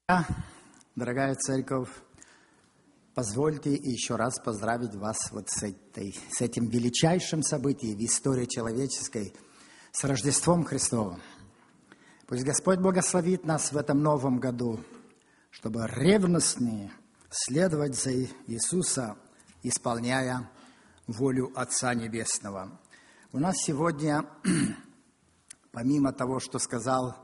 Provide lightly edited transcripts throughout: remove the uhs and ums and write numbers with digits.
Дорогая церковь, позвольте еще раз поздравить вас с этим величайшим событием в истории человеческой, с Рождеством Христовым. Пусть Господь благословит нас в этом новом году, чтобы ревностнее следовать за Иисуса, исполняя волю Отца Небесного. У нас сегодня, помимо того, что сказал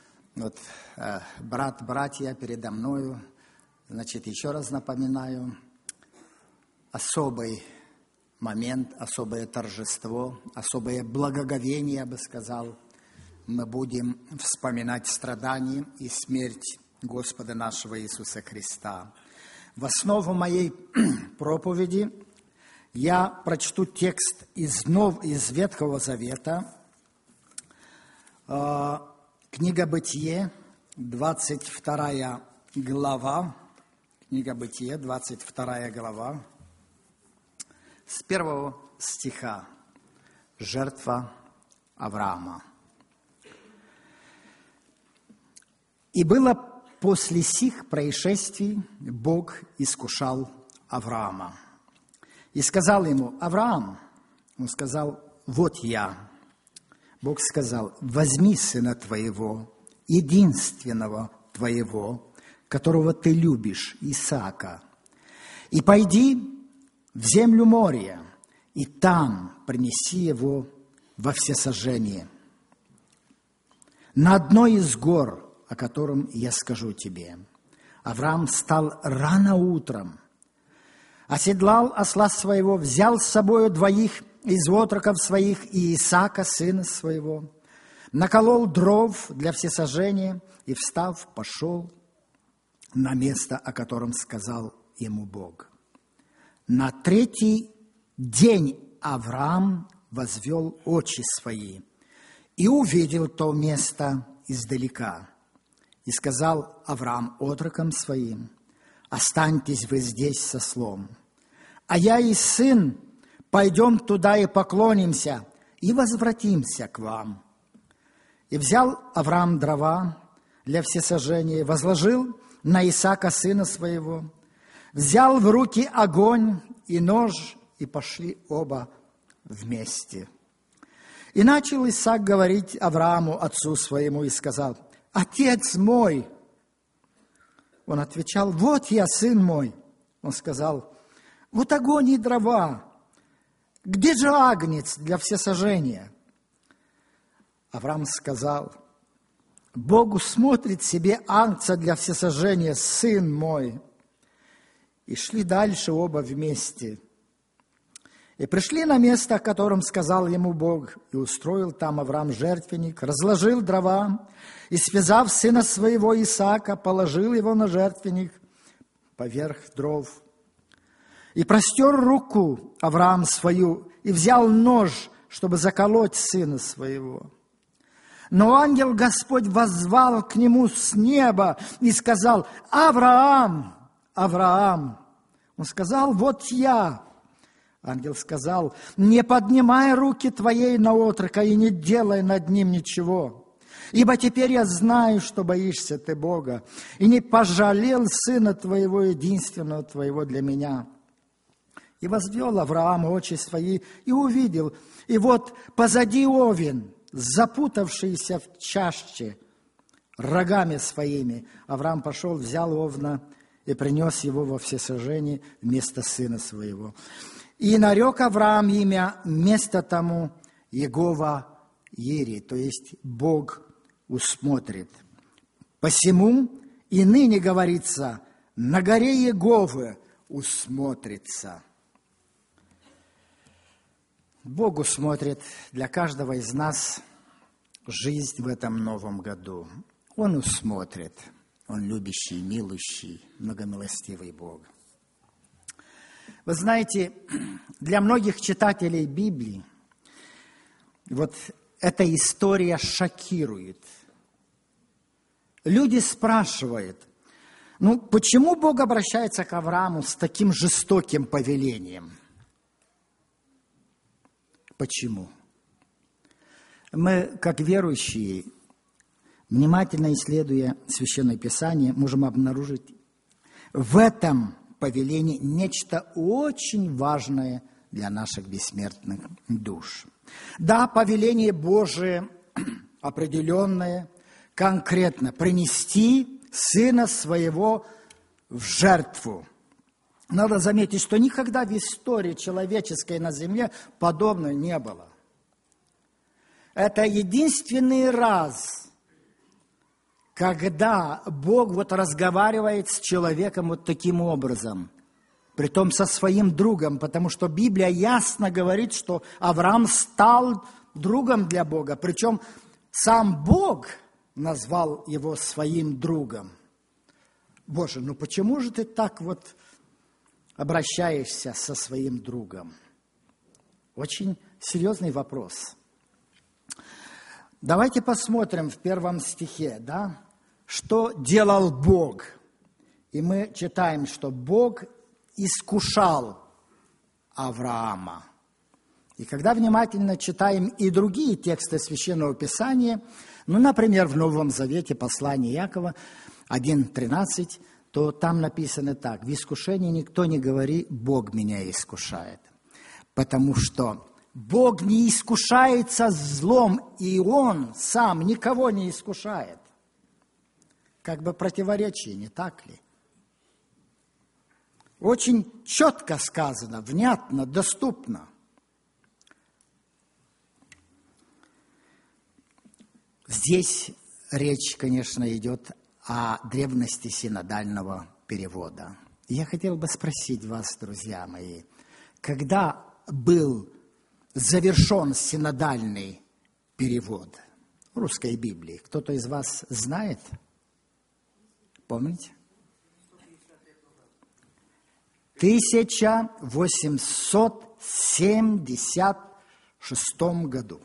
братья передо мною, еще раз напоминаю, особый момент, особое торжество, особое благоговение, я бы сказал, мы будем вспоминать страдания и смерть Господа нашего Иисуса Христа. В основу моей проповеди я прочту текст из Ветхого Завета, Книга Бытие, 22 глава, Книга Бытие, 22 глава, с 1 стиха, жертва Авраама. «И было после сих происшествий, Бог искушал Авраама. И сказал ему: Авраам, он сказал: вот я. Бог сказал: возьми сына твоего, единственного твоего, которого ты любишь, Исаака, и пойди в землю Мория, и там принеси его во всесожжение, на одной из гор, о котором я скажу тебе. Авраам встал рано утром, оседлал осла своего, взял с собою 2 из отроков своих и Исаака, сына своего, наколол дров для всесожжения и, встав, пошел на место, о котором сказал ему Бог. На 3-й день Авраам возвел очи свои и увидел то место издалека. И сказал Авраам отрокам своим: останьтесь вы здесь с ослом, а я и сын пойдем туда и поклонимся, и возвратимся к вам. И взял Авраам дрова для всесожжения, возложил на Исаака, сына своего, взял в руки огонь и нож, и пошли оба вместе. И начал Исаак говорить Аврааму, отцу своему, и сказал: отец мой! Он отвечал: вот я, сын мой. Он сказал: вот огонь и дрова. Где же агнец для всесожжения? Авраам сказал: Богу смотрит себе агнца для всесожжения, сын мой. И шли дальше оба вместе. И пришли на место, о котором сказал ему Бог, и устроил там Авраам жертвенник, разложил дрова, и, связав сына своего Исаака, положил его на жертвенник поверх дров. И простер руку Авраам свою, и взял нож, чтобы заколоть сына своего. Но ангел Господь воззвал к нему с неба и сказал: Авраам, Авраам! Он сказал: вот я. Ангел сказал: не поднимай руки твоей на отрока и не делай над ним ничего, ибо теперь я знаю, что боишься ты Бога, и не пожалел сына твоего, единственного твоего для меня. И возвел Авраам очи свои и увидел, и вот позади овен, запутавшийся в чаще рогами своими. Авраам пошел, взял овна и принес его во всесожжение вместо сына своего. И нарек Авраам имя место тому Егова Ири, то есть Бог усмотрит. Посему и ныне говорится: на горе Еговы усмотрится. Бог усмотрит для каждого из нас жизнь в этом новом году. Он усмотрит. Он любящий, милующий, многомилостивый Бог. Вы знаете, для многих читателей Библии вот эта история шокирует. Люди спрашивают: почему Бог обращается к Аврааму с таким жестоким повелением? Почему? Мы, как верующие, Внимательно исследуя Священное Писание, можем обнаружить в этом повелении нечто очень важное для наших бессмертных душ. Да, повеление Божие определенное, конкретно принести Сына Своего в жертву. Надо заметить, что никогда в истории человеческой на земле подобного не было. Это единственный раз, когда Бог разговаривает с человеком таким образом, притом со своим другом, потому что Библия ясно говорит, что Авраам стал другом для Бога, причем сам Бог назвал его своим другом. Боже, почему же ты так обращаешься со своим другом? Очень серьезный вопрос. Давайте посмотрим в 1 стихе, что делал Бог. И мы читаем, что Бог искушал Авраама. И когда внимательно читаем и другие тексты Священного Писания, например, в Новом Завете послание Иакова 1:13, то там написано так: «В искушении никто не говори, Бог меня искушает». Потому что Бог не искушается злом, и Он сам никого не искушает. Как бы противоречие, не так ли? Очень четко сказано, внятно, доступно. Здесь речь, конечно, идет о древности синодального перевода. Я хотел бы спросить вас, друзья мои, когда был завершен синодальный перевод русской Библии? Кто-то из вас знает? Помните? В 1876 году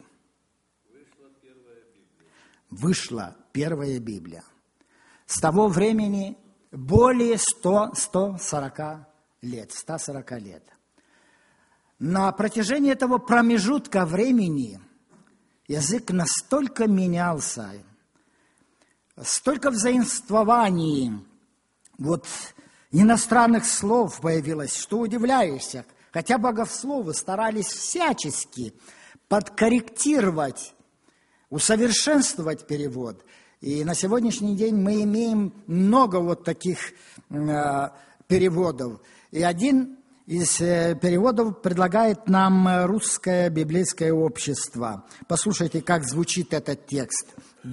вышла первая Библия. С того времени более 140 лет. На протяжении этого промежутка времени язык настолько менялся, столько взаимствований, иностранных слов появилось, что удивляешься. Хотя богословы старались всячески подкорректировать, усовершенствовать перевод. И на сегодняшний день мы имеем много таких переводов. И один из переводов предлагает нам Русское библейское общество. Послушайте, как звучит этот текст.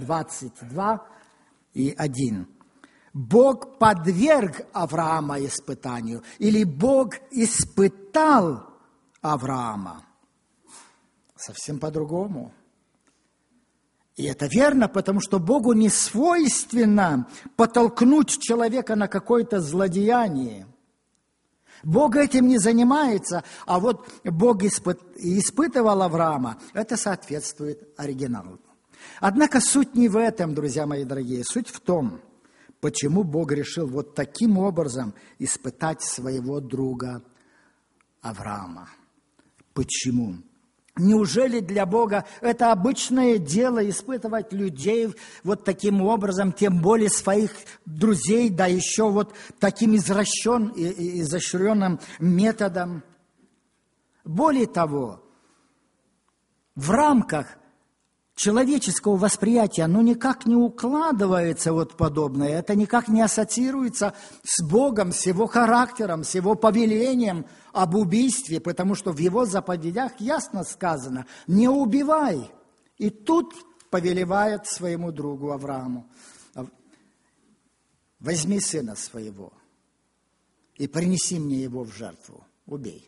22:1. Бог подверг Авраама испытанию, или Бог испытал Авраама. Совсем по-другому. И это верно, потому что Богу не свойственно подтолкнуть человека на какое-то злодеяние. Бог этим не занимается, а Бог испытывал Авраама. Это соответствует оригиналу. Однако суть не в этом, друзья мои дорогие. Суть в том, почему Бог решил таким образом испытать своего друга Авраама. Почему? Неужели для Бога это обычное дело испытывать людей таким образом, тем более своих друзей, да еще таким изощренным методом? Более того, в рамках человеческого восприятия никак не укладывается подобное, это никак не ассоциируется с Богом, с Его характером, с Его повелением об убийстве, потому что в Его заповедях ясно сказано: «Не убивай». И тут повелевает своему другу Аврааму: «Возьми сына своего и принеси мне его в жертву, убей».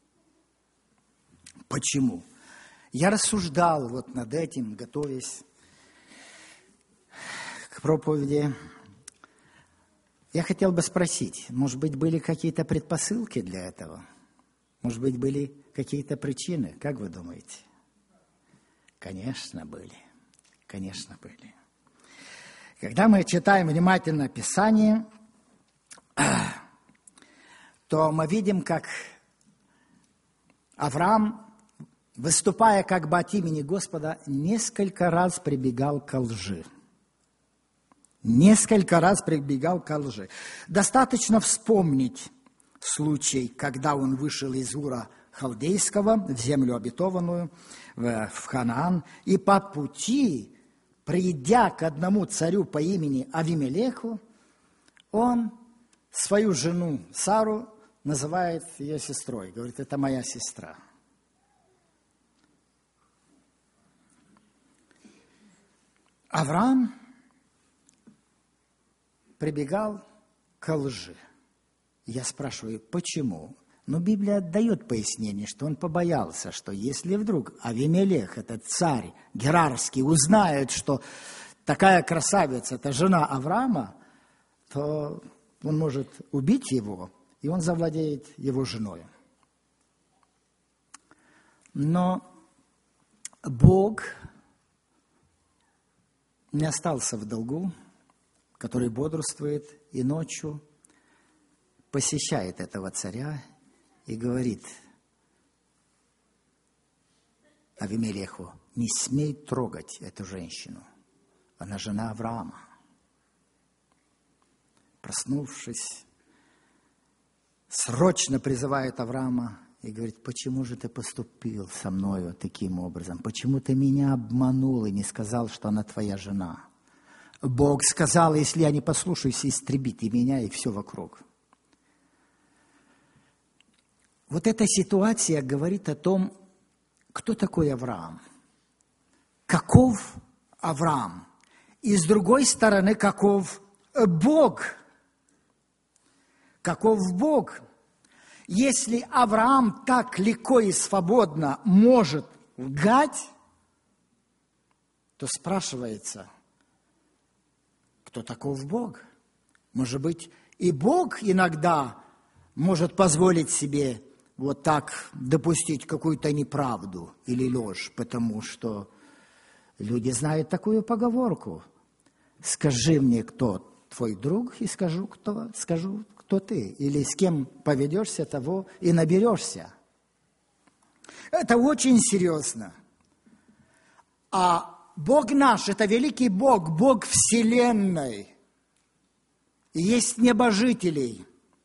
Почему? Я рассуждал над этим, готовясь к проповеди. Я хотел бы спросить, может быть, были какие-то предпосылки для этого? Может быть, были какие-то причины? Как вы думаете? Конечно, были. Конечно, были. Когда мы читаем внимательно Писание, то мы видим, как Авраам, выступая как бы от имени Господа, несколько раз прибегал ко лжи. Несколько раз прибегал к лжи. Достаточно вспомнить случай, когда он вышел из Ура Халдейского в землю обетованную, в Ханаан, и по пути, придя к одному царю по имени Авимелеху, он свою жену Сару называет ее сестрой. Говорит, это моя сестра. Авраам прибегал к лжи. Я спрашиваю, почему? Но Библия дает пояснение, что он побоялся, что если вдруг Авимелех, этот царь Герарский, узнает, что такая красавица, это жена Авраама, то он может убить его, и он завладеет его женой. Но Бог не остался в долгу, который бодрствует и ночью посещает этого царя и говорит Авимелеху, не смей трогать эту женщину, она жена Авраама. Проснувшись, срочно призывает Авраама и говорит, почему же ты поступил со мною таким образом? Почему ты меня обманул и не сказал, что она твоя жена? Бог сказал, если я не послушаюсь, истребит и меня, и все вокруг. Вот эта ситуация говорит о том, кто такой Авраам, каков Авраам, и с другой стороны, каков Бог. Каков Бог. Если Авраам так легко и свободно может лгать, то спрашивается, кто таков Бог? Может быть, и Бог иногда может позволить себе вот так допустить какую-то неправду или ложь, потому что люди знают такую поговорку. Скажи мне, кто твой друг, и скажу, кто ты. Или с кем поведешься, того и наберешься. Это очень серьезно. А Бог наш – это великий Бог, Бог Вселенной. И есть небожителей.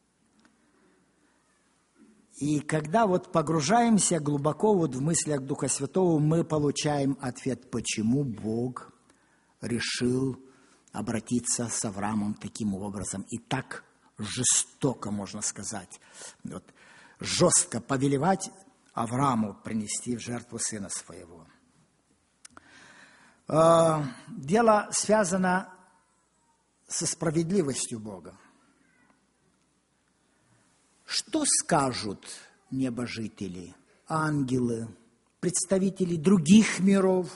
И когда вот погружаемся глубоко вот в мыслях Духа Святого, мы получаем ответ, почему Бог решил обратиться с Авраамом таким образом. И так жестоко, можно сказать, вот, жестко повелевать Аврааму принести в жертву сына своего. Дело связано со справедливостью Бога. Что скажут небожители, ангелы, представители других миров?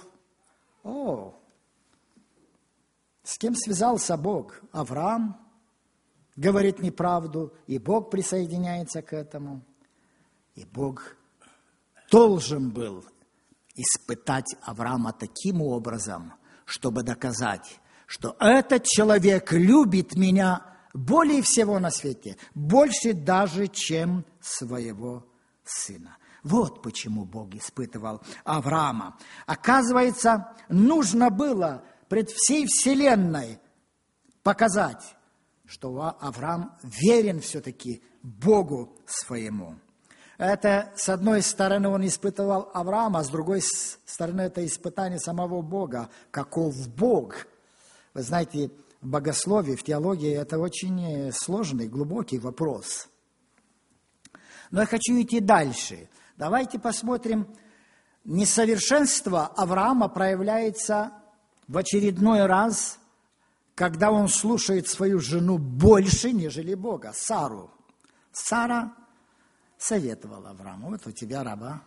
С кем связался Бог? Авраам говорит неправду, и Бог присоединяется к этому. И Бог должен был испытать Авраама таким образом, чтобы доказать, что этот человек любит меня более всего на свете, больше даже, чем своего сына. Вот почему Бог испытывал Авраама. Оказывается, нужно было пред всей вселенной показать, что Авраам верен все-таки Богу своему. Это, с одной стороны, он испытывал Авраама, а с другой стороны, это испытание самого Бога. Каков Бог? Вы знаете, в богословии, в теологии это очень сложный, глубокий вопрос. Но я хочу идти дальше. Давайте посмотрим. Несовершенство Авраама проявляется в очередной раз, когда он слушает свою жену больше, нежели Бога, Сару. Сара советовала Аврааму: вот у тебя раба,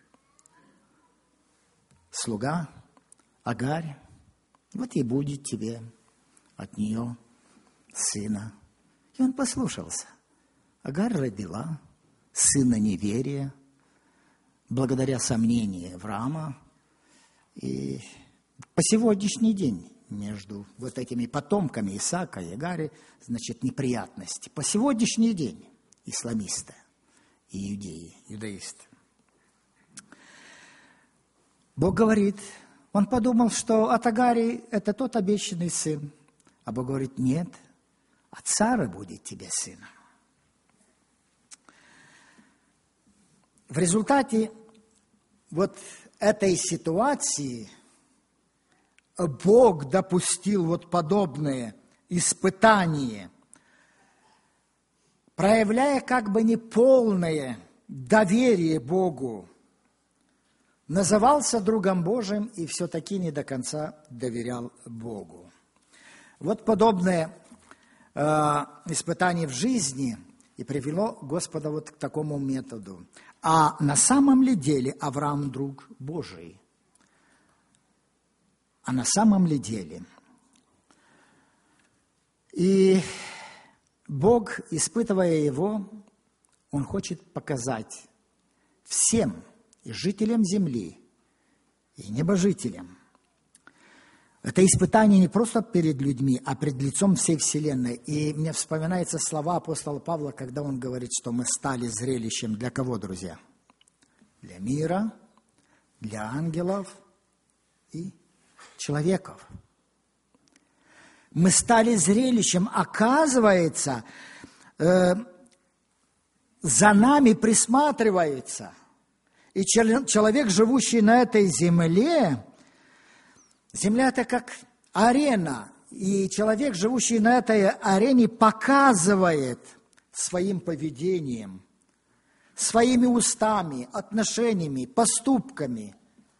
слуга, Агарь, вот и будет тебе от нее сына. И он послушался. Агарь родила сына неверия, благодаря сомнению Авраама. И по сегодняшний день между вот этими потомками Исаака и Агари, значит, неприятности. По сегодняшний день исламисты и иудеи, иудаисты. Бог говорит, он подумал, что от Агари это тот обещанный сын. А Бог говорит: нет, от Сары будет тебе сын. В результате вот этой ситуации Бог допустил вот подобное испытание, проявляя как бы неполное доверие Богу, назывался другом Божьим и все-таки не до конца доверял Богу. Вот подобное испытание в жизни и привело Господа вот к такому методу. А на самом ли деле Авраам друг Божий? А на самом ли деле? И Бог, испытывая его, Он хочет показать всем, и жителям земли, и небожителям. Это испытание не просто перед людьми, а пред лицом всей вселенной. И мне вспоминаются слова апостола Павла, когда он говорит, что мы стали зрелищем для кого, друзья? Для мира, для ангелов и человеков. Мы стали зрелищем, оказывается, за нами присматривается. И человек, живущий на этой земле, земля – это как арена, и человек, живущий на этой арене, показывает своим поведением, своими устами, отношениями, поступками,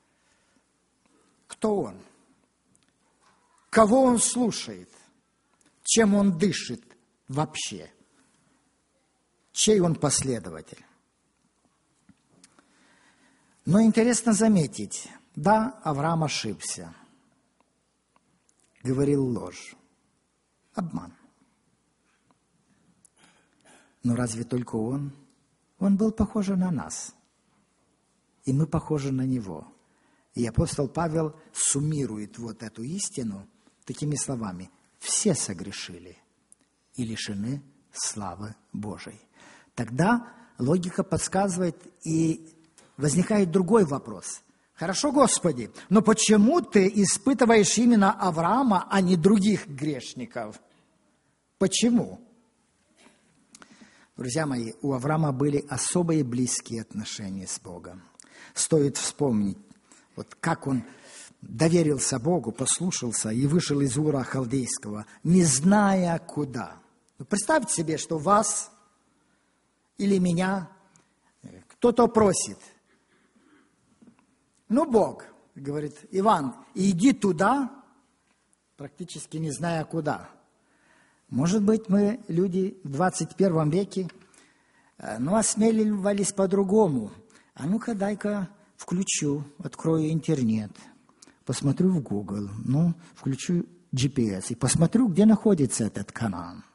кто он, кого он слушает, чем он дышит вообще, чей он последователь. Но интересно заметить, да, Авраам ошибся, говорил ложь, обман. Но разве только он? Он был похож на нас, и мы похожи на него. И апостол Павел суммирует вот эту истину такими словами: все согрешили и лишены славы Божией. Тогда логика подсказывает, и возникает другой вопрос. Хорошо, Господи, но почему ты испытываешь именно Авраама, а не других грешников? Почему? Друзья мои, у Авраама были особые близкие отношения с Богом. Стоит вспомнить, вот как он доверился Богу, послушался и вышел из Ура Халдейского, не зная куда. Представьте себе, что вас или меня кто-то просит. Ну, Бог говорит: Иван, иди туда, практически не зная куда. Может быть, мы, люди в 21 веке, осмеливались по-другому. А ну-ка, дай-ка включу, открою интернет, посмотрю в Google, включу GPS и посмотрю, где находится этот Канаан.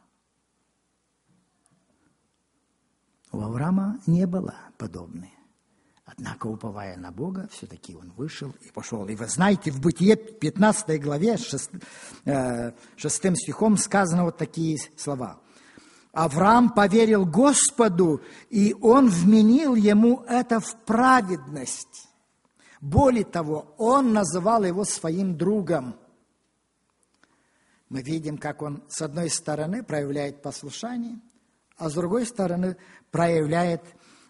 У Авраама не было подобной. Однако, уповая на Бога, все-таки он вышел и пошел. И вы знаете, в Бытие 15 главе 6 стихом сказано вот такие слова. Авраам поверил Господу, и он вменил ему это в праведность. Более того, он называл его своим другом. Мы видим, как он с одной стороны проявляет послушание, а с другой стороны проявляет,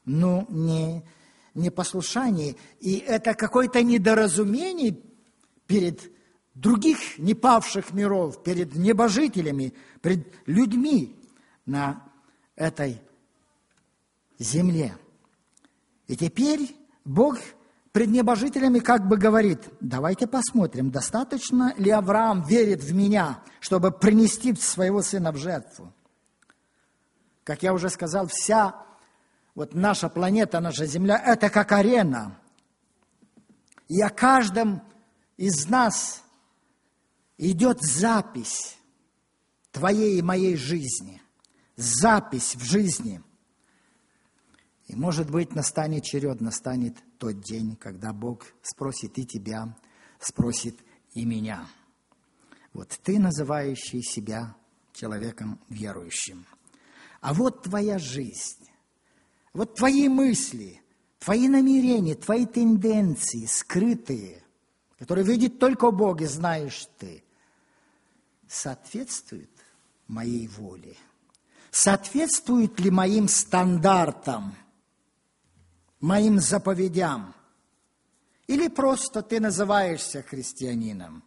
непослушание. И это какое-то недоразумение перед других непавших миров, перед небожителями, перед людьми на этой земле. И теперь Бог пред небожителями как бы говорит: давайте посмотрим, достаточно ли Авраам верит в меня, чтобы принести своего сына в жертву. Как я уже сказал, вся вот наша планета, наша Земля – это как арена. И о каждом из нас идет запись твоей и моей жизни, запись в жизни. И, может быть, настанет тот день, когда Бог спросит и тебя, спросит и меня. Вот ты, называющий себя человеком верующим. А вот твоя жизнь, вот твои мысли, твои намерения, твои тенденции скрытые, которые видит только Бог и знаешь ты. соответствует моей воле? Соответствует ли моим стандартам, моим заповедям? Или просто ты называешься христианином?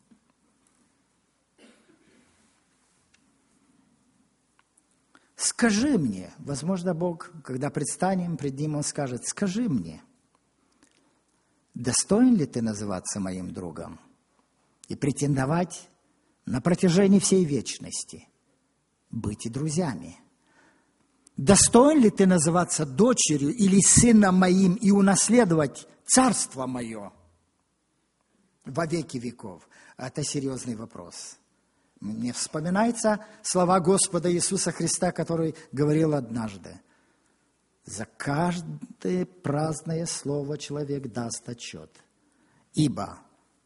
Скажи мне, возможно, Бог, когда предстанем пред Ним, Он скажет: скажи мне, достоин ли ты называться моим другом и претендовать на протяжении всей вечности быть и друзьями? Достоин ли ты называться дочерью или сыном моим и унаследовать царство мое во веки веков? Это серьезный вопрос. Мне вспоминаются слова Господа Иисуса Христа, который говорил однажды: «За каждое праздное слово человек даст отчет, ибо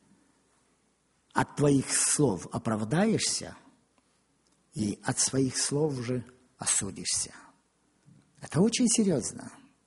от твоих слов оправдаешься, и от своих слов же осудишься». Это очень серьезно.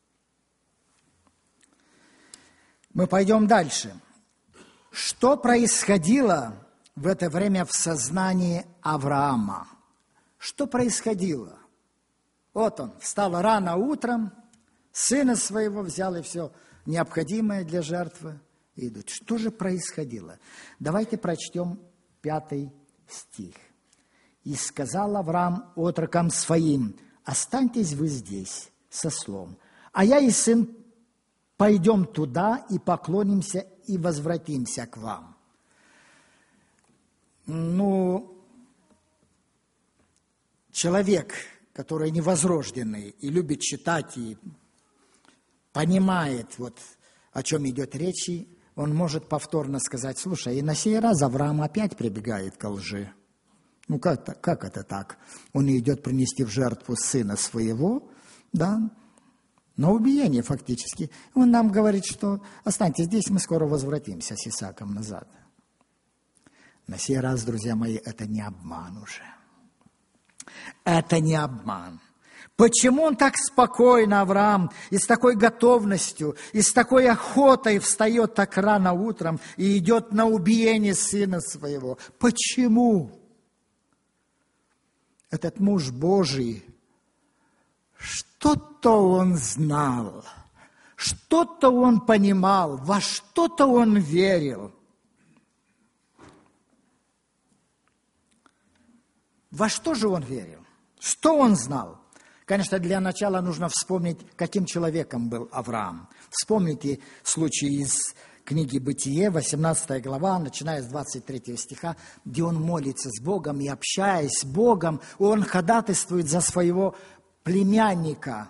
Мы пойдем дальше. Что происходило в это время в сознании Авраама? Что происходило? Вот он встал рано утром, сына своего взял и все необходимое для жертвы, и идут. Что же происходило? Давайте прочтем 5 стих. «И сказал Авраам отрокам своим: останьтесь вы здесь со слом, а я и сын пойдем туда и поклонимся и возвратимся к вам». Человек, который невозрожденный и любит читать, и понимает, вот, о чем идет речь, он может повторно сказать: слушай, и на сей раз Авраам опять прибегает ко лжи. Как это так? Он идет принести в жертву сына своего, да, на убиение фактически. Он нам говорит, что останьтесь здесь, мы скоро возвратимся с Исааком назад. На сей раз, друзья мои, это не обман уже. Это не обман. Почему он так спокойно, Авраам, и с такой готовностью, и с такой охотой встает так рано утром и идет на убиение сына своего? Почему? Этот муж Божий, что-то он знал, что-то он понимал, во что-то он верил. Во что же он верил? Что он знал? Конечно, для начала нужно вспомнить, каким человеком был Авраам. Вспомните случай из книги «Бытие», 18 глава, начиная с 23 стиха, где он молится с Богом и, общаясь с Богом, он ходатайствует за своего племянника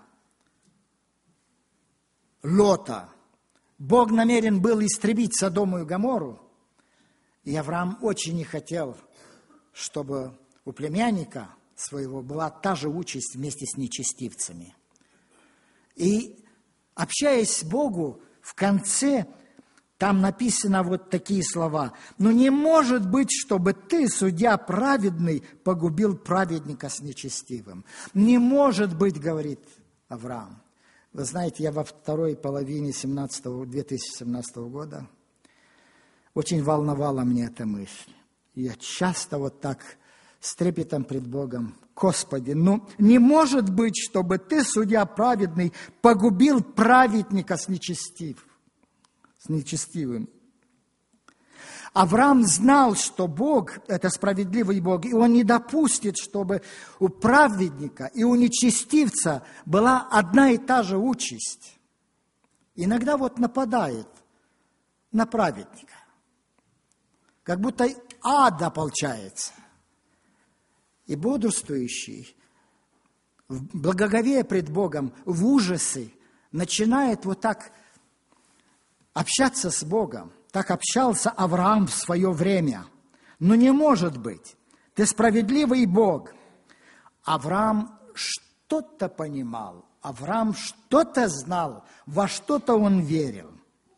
Лота. Бог намерен был истребить Содому и Гоморру, и Авраам очень не хотел, чтобы у племянника своего была та же участь вместе с нечестивцами. И, общаясь с Богом, в конце там написано вот такие слова: «Но не может быть, чтобы ты, судья праведный, погубил праведника с нечестивым». Не может быть, говорит Авраам. Вы знаете, я во второй половине 2017 года очень волновала меня эта мысль. Я часто вот так с трепетом пред Богом: Господи, не может быть, чтобы ты, судья праведный, погубил праведника с нечестивым. Авраам знал, что Бог – это справедливый Бог, и он не допустит, чтобы у праведника и у нечестивца была одна и та же участь. Иногда вот нападает на праведника, как будто ад ополчается. И бодрствующий, благоговея пред Богом, в ужасе, начинает вот так общаться с Богом. Так общался Авраам в свое время. Но не может быть. Ты справедливый Бог. Авраам что-то понимал, Авраам что-то знал, во что-то он верил.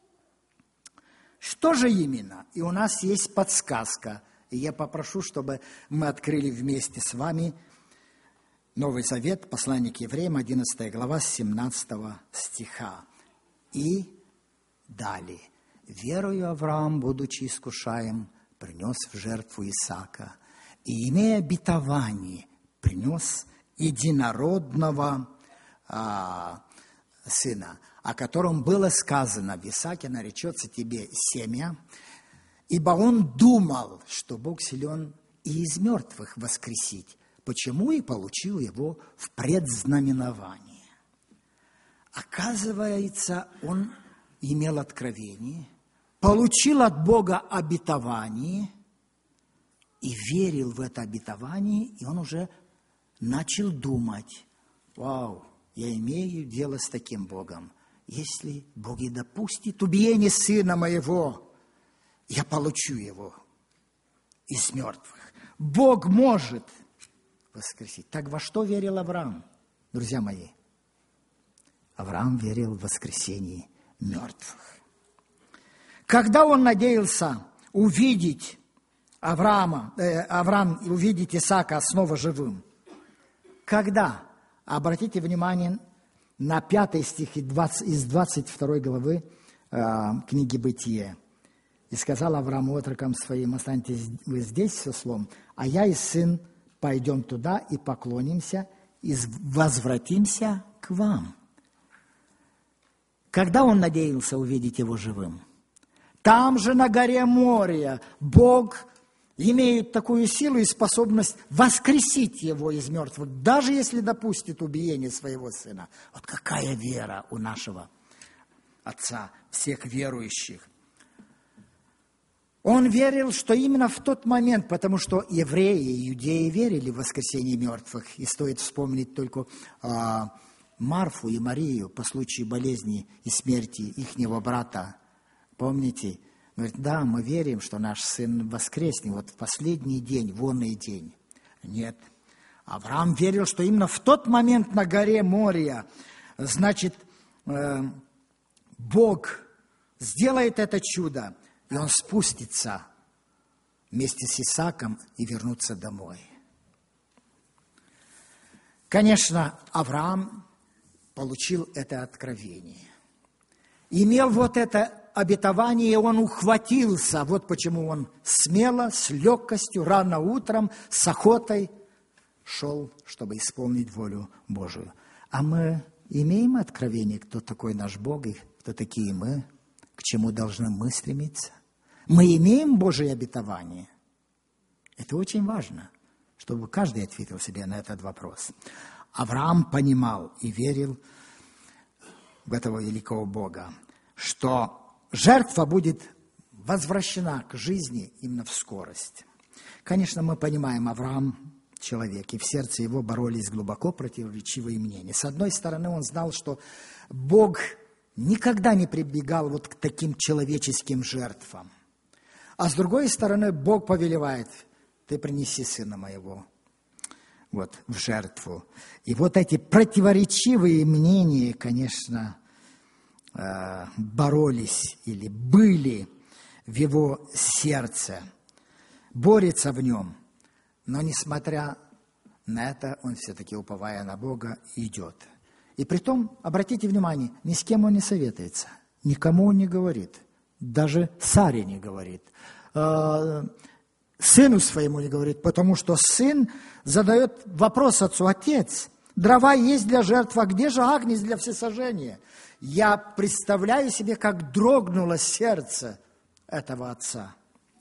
Что же именно? И у нас есть подсказка. И я попрошу, чтобы мы открыли вместе с вами Новый Завет, послание к Евреям, 11 глава, 17 стиха. И далее. «Верою Авраам, будучи искушаем, принес в жертву Исаака. и, имея обетование, принес единородного сына, о котором было сказано: в Исааке наречется тебе семя, ибо он думал, что Бог силен и из мертвых воскресить, почему и получил его в предзнаменование. Оказывается, он имел откровение, получил от Бога обетование и верил в это обетование, и он уже начал думать: вау, я имею дело с таким Богом. Если Бог и допустит убиение сына моего, я получу его из мертвых. Бог может воскресить. Так во что верил Авраам, друзья мои? Авраам верил в воскресение мертвых. Когда он надеялся увидеть Авраам увидеть Исаака снова живым? Когда? Обратите внимание на 5 стих из 22 главы книги «Бытие». «И сказал Авраам отрокам своим: останьтесь вы здесь со слом, а я и сын пойдем туда и поклонимся, и возвратимся к вам». Когда он надеялся увидеть его живым? Там же, на горе Мория, Бог имеет такую силу и способность воскресить его из мертвых, даже если допустит убиение своего сына. Вот какая вера у нашего Отца, всех верующих. Он верил, что именно в тот момент, потому что евреи и иудеи верили в воскресение мертвых. И стоит вспомнить только Марфу и Марию по случаю болезни и смерти ихнего брата. Помните? Говорит: да, мы верим, что наш сын воскреснет вот в последний день, вонный день. Нет. Авраам верил, что именно в тот момент на горе Мория, значит, Бог сделает это чудо, и он спустится вместе с Исааком и вернутся домой. Конечно, Авраам получил это откровение. Имел вот это обетование, он ухватился. Вот почему он смело, с легкостью, рано утром, с охотой шел, чтобы исполнить волю Божию. А мы имеем откровение, кто такой наш Бог и кто такие мы, к чему должны мы стремиться? Мы имеем Божие обетование? Это очень важно, чтобы каждый ответил себе на этот вопрос. Авраам понимал и верил в этого великого Бога, что жертва будет возвращена к жизни именно в скорость. Конечно, мы понимаем, Авраам человек, и в сердце его боролись глубоко противоречивые мнения. С одной стороны, он знал, что Бог никогда не прибегал вот к таким человеческим жертвам. А с другой стороны, Бог повелевает: ты принеси сына моего вот, в жертву. И вот эти противоречивые мнения, конечно, боролись или были в его сердце, борется в нем. Но, несмотря на это, он все-таки, уповая на Бога, идет. И притом, обратите внимание, ни с кем он не советуется, никому он не говорит, даже Саре не говорит, сыну своему не говорит, потому что сын задает вопрос отцу: отец, дрова есть для жертв, а где же агнец для всесожжения? Я представляю себе, как дрогнуло сердце этого отца.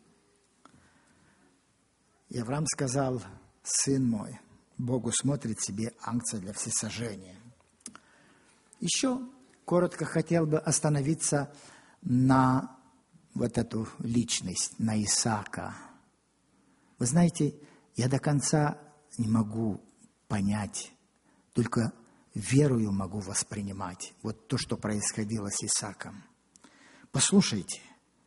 И Авраам сказал: сын мой, Богу смотрит себе агнца для всесожжения. Еще коротко хотел бы остановиться на вот эту личность, на Исаака. Вы знаете, я до конца не могу понять, только верою могу воспринимать вот то, что происходило с Исааком. Послушайте,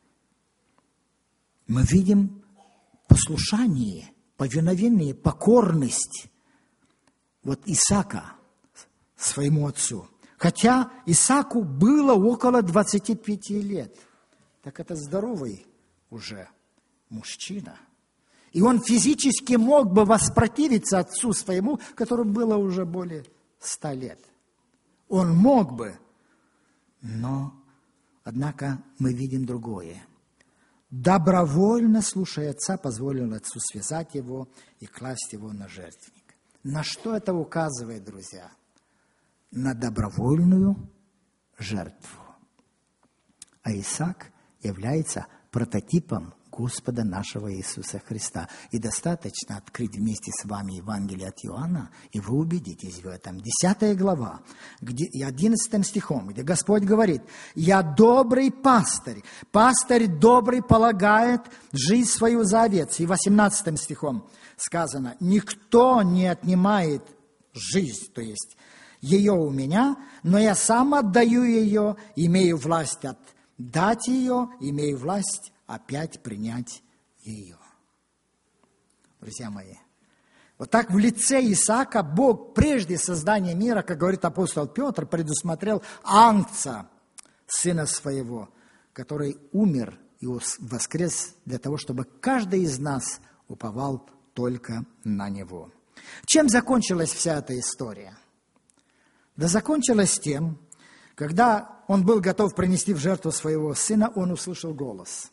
мы видим послушание, повиновение, покорность вот Исаака своему отцу. Хотя Исааку было около 25 лет. Так это здоровый уже мужчина. И он физически мог бы воспротивиться отцу своему, которому было уже более 100 лет. Он мог бы, но, однако, мы видим другое. добровольно, слушая отца, позволил отцу связать его и класть его на жертвенник. На что это указывает, друзья? На добровольную жертву. А Исаак является прототипом Господа нашего Иисуса Христа. И достаточно открыть вместе с вами Евангелие от Иоанна, и вы убедитесь в этом. 10 глава, и 11 стихом, где Господь говорит: «Я добрый пастырь, пастырь добрый полагает жизнь свою за овец». И 18 стихом сказано: «Никто не отнимает жизнь, то есть ее у меня, но я сам отдаю ее, имею власть отдать ее, имею власть опять принять ее». Друзья мои, вот так в лице Исаака Бог прежде создания мира, как говорит апостол Петр, предусмотрел Агнца, сына своего, который умер и воскрес для того, чтобы каждый из нас уповал только на него. Чем закончилась вся эта история? Да закончилась тем, когда он был готов принести в жертву своего сына, он услышал голос.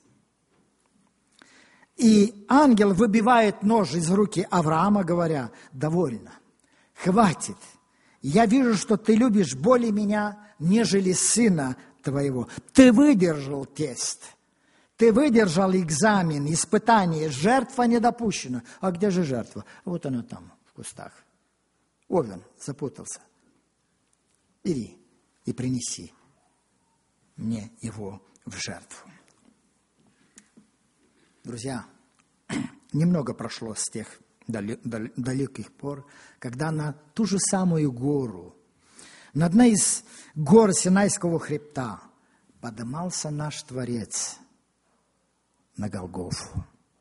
И ангел выбивает нож из руки Авраама, говоря: «Довольно, хватит. Я вижу, что ты любишь более меня, нежели сына твоего. Ты выдержал тест, ты выдержал экзамен, испытание, жертва не допущена». А где же жертва? Вот она там, в кустах. Овен запутался. Бери и принеси мне его в жертву. Друзья, немного прошло с тех далеких пор, когда на ту же самую гору, на одной из гор Синайского хребта, поднимался наш Творец на Голгофу,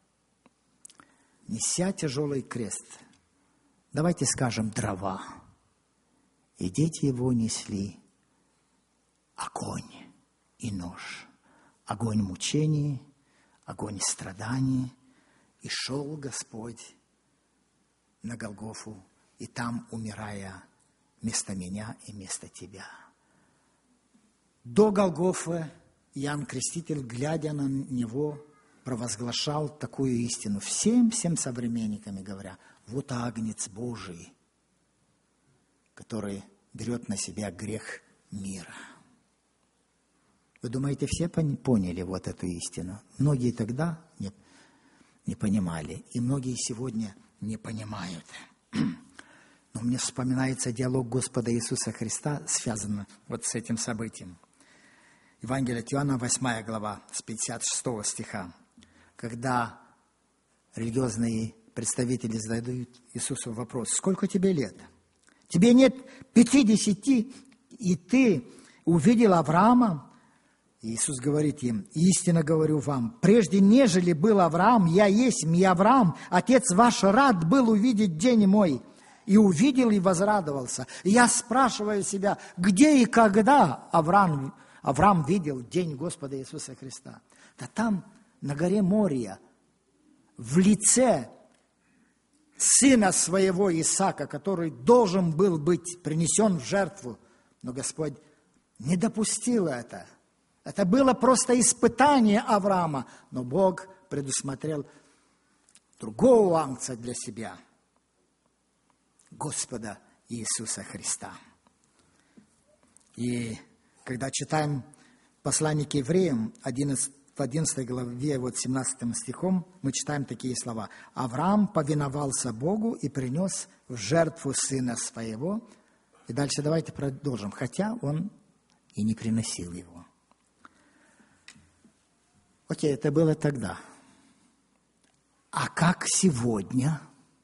неся тяжелый крест. Давайте скажем, дрова. И дети его несли огонь и нож, огонь мучений, огонь страданий. И шел Господь на Голгофу, и там, умирая, вместо меня и вместо тебя. До Голгофы Иоанн Креститель, глядя на него, провозглашал такую истину всем современникам, говоря: «Вот Агнец Божий, который берет на себя грех мира». Вы думаете, все поняли вот эту истину? Многие тогда не понимали, и многие сегодня не понимают. Но мне вспоминается диалог Господа Иисуса Христа, связанный вот с этим событием. Евангелие от Иоанна, 8 глава, с 56 стиха. Когда религиозные представители задают Иисусу вопрос: «Сколько тебе лет? Тебе нет 50, и ты увидел Авраама?» Иисус говорит им: «Истинно говорю вам, прежде нежели был Авраам, я есть и Авраам, отец ваш рад был увидеть день мой». И увидел, и возрадовался. И я спрашиваю себя, где и когда Авраам видел день Господа Иисуса Христа? Да там, на горе Мория, в лице сына своего Исаака, который должен был быть принесен в жертву. Но Господь не допустил это. Это было просто испытание Авраама. Но Бог предусмотрел другого агнца для себя. Господа Иисуса Христа. И когда читаем послание к евреям, в 11 главе, 17 стихом, мы читаем такие слова. «Авраам повиновался Богу и принес в жертву сына своего». И дальше давайте продолжим. «Хотя он и не приносил его». Окей, это было тогда. А как сегодня?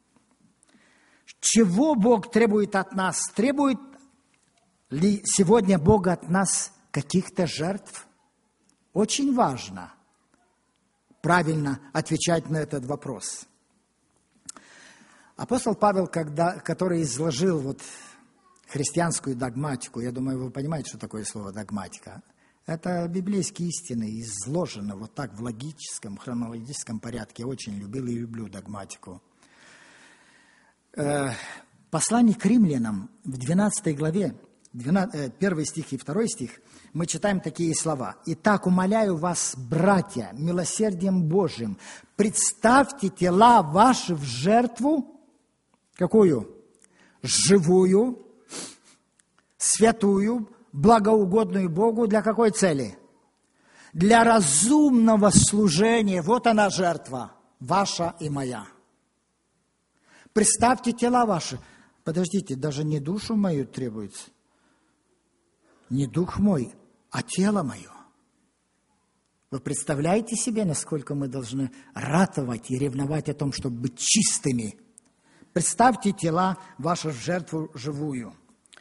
Чего Бог требует от нас? Требует ли сегодня Бог от нас каких-то жертв? Очень важно правильно отвечать на этот вопрос. Апостол Павел, который изложил христианскую догматику, я думаю, вы понимаете, что такое слово догматика. Это библейские истины, изложены вот так в логическом, хронологическом порядке. Я очень любил и люблю догматику. Послание к римлянам в 12 главе 1 стих и 2 стих, мы читаем такие слова. «Итак, умоляю вас, братья, милосердием Божьим, представьте тела ваши в жертву». Какую? Живую, святую, благоугодную Богу. Для какой цели? Для разумного служения. Вот она жертва, ваша и моя. Представьте тела ваши. Подождите, даже не душу мою требуется. Не дух мой, а тело мое. Вы представляете себе, насколько мы должны ратовать и ревновать о том, чтобы быть чистыми? Представьте тела ваши в жертву живую.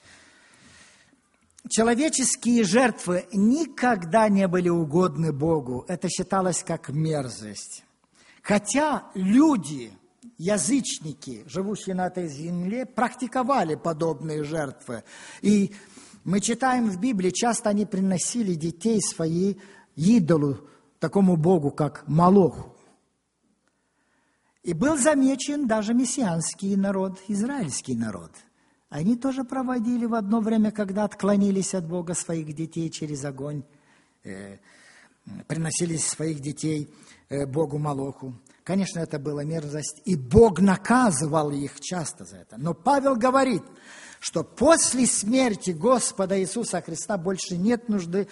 Человеческие жертвы никогда не были угодны Богу. Это считалось как мерзость. Хотя люди, язычники, живущие на этой земле, практиковали подобные жертвы. И мы читаем в Библии, часто они приносили детей свои идолу, такому богу, как Молоху. И был замечен даже мессианский народ, израильский народ. Они тоже проводили в одно время, когда отклонились от Бога, своих детей через огонь, приносили своих детей богу Молоху. Конечно, это была мерзость, и Бог наказывал их часто за это. Но Павел говорит, что после смерти Господа Иисуса Христа больше нет нужды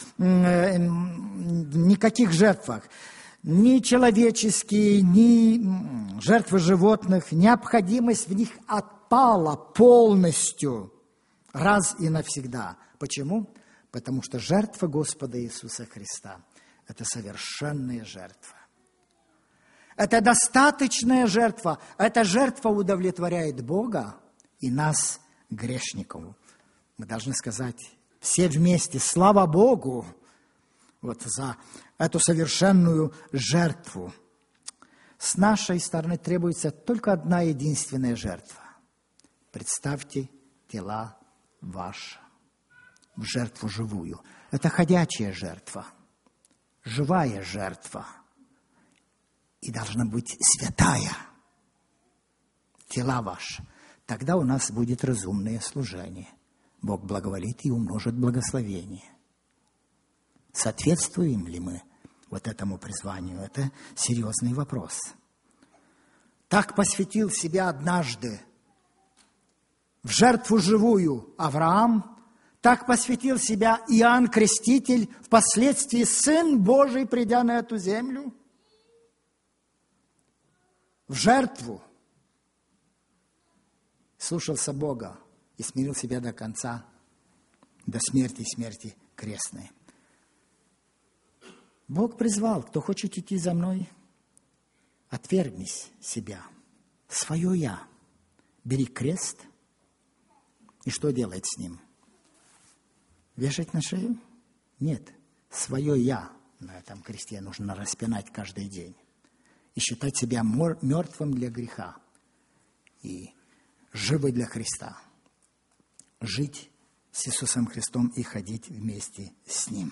никаких жертвах. Ни человеческие, ни жертвы животных, необходимость в них отпала полностью, раз и навсегда. Почему? Потому что жертва Господа Иисуса Христа – это совершенная жертва. Это достаточная жертва. Эта жертва удовлетворяет Бога и нас, грешников. Мы должны сказать все вместе: слава Богу вот за эту совершенную жертву. С нашей стороны требуется только одна единственная жертва. Представьте тела ваши в жертву живую. Это ходячая жертва, живая жертва. И должна быть святая. Тела ваши. Тогда у нас будет разумное служение. Бог благоволит и умножит благословение. Соответствуем ли мы вот этому призванию? Это серьезный вопрос. Так посвятил себя однажды в жертву живую Авраам, так посвятил себя Иоанн Креститель, впоследствии Сын Божий, придя на эту землю, в жертву. Слушался Бога и смирил себя до конца, до смерти и смерти крестной. Бог призвал: кто хочет идти за мной, отвергнись себя, свое «я». Бери крест, и что делать с ним? Вешать на шею? Нет, свое «я» на этом кресте нужно распинать каждый день. И считать себя мертвым для греха и живым для Христа. Жить с Иисусом Христом и ходить вместе с Ним.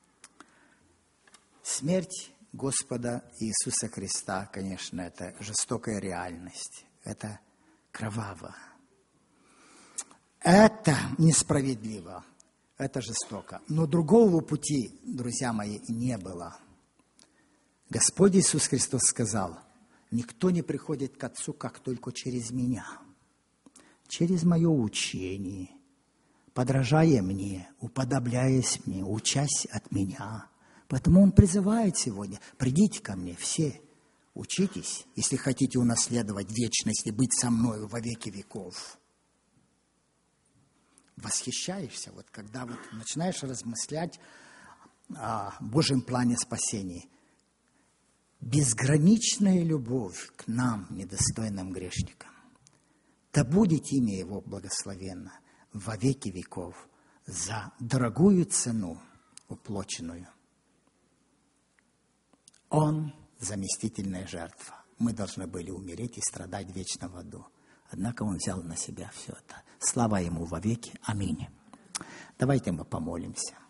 Смерть Господа Иисуса Христа, конечно, это жестокая реальность. Это кроваво. Это несправедливо. Это жестоко. Но другого пути, друзья мои, не было. Господь Иисус Христос сказал: никто не приходит к Отцу, как только через меня. Через мое учение, подражая мне, уподобляясь мне, учась от меня. Поэтому Он призывает сегодня: придите ко мне все, учитесь, если хотите унаследовать вечность и быть со мною во веки веков. Восхищаешься, вот когда вот начинаешь размышлять о Божьем плане спасения. Безграничная любовь к нам, недостойным грешникам. Да будет имя Его благословенно во веки веков за дорогую цену уплаченную. Он заместительная жертва. Мы должны были умереть и страдать вечно в аду. Однако Он взял на себя все это. Слава Ему во веки. Аминь. Давайте мы помолимся.